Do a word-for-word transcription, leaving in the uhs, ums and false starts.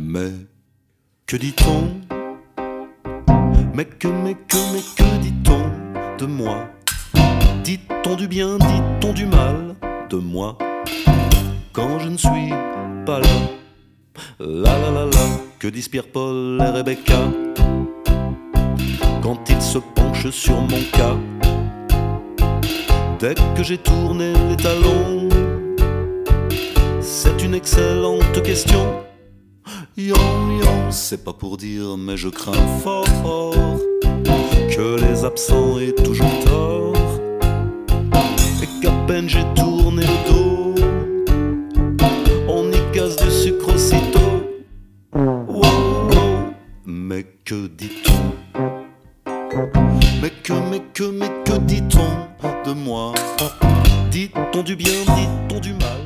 Mais que dit-on? Mais que, mais que, mais que dit-on de moi? Dit-on du bien, dit-on du mal de moi? Quand je ne suis pas là, la la la la, que disent Pierre-Paul et Rebecca quand ils se penchent sur mon cas? Dès que j'ai tourné les talons, c'est une excellente question. Yo yo, c'est pas pour dire, mais je crains fort que les absents aient toujours tort, et qu'à peine j'ai tourné le dos, on y casse du sucre aussitôt. Wow, wow. Mais que dit-on? Mais que, mais que, mais que dit-on de moi? Dit-on du bien, dit-on du mal?